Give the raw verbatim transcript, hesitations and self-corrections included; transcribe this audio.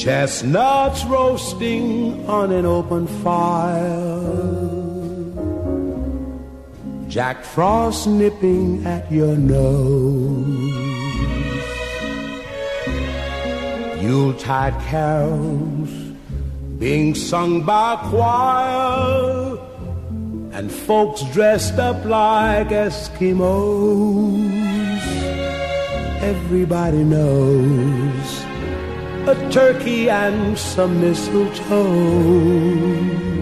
Chestnuts roasting on an open fire, Jack Frost nipping at your nose, Yuletide carols being sung by a choir, and folks dressed up like Eskimos. Everybody knows a turkey and some mistletoe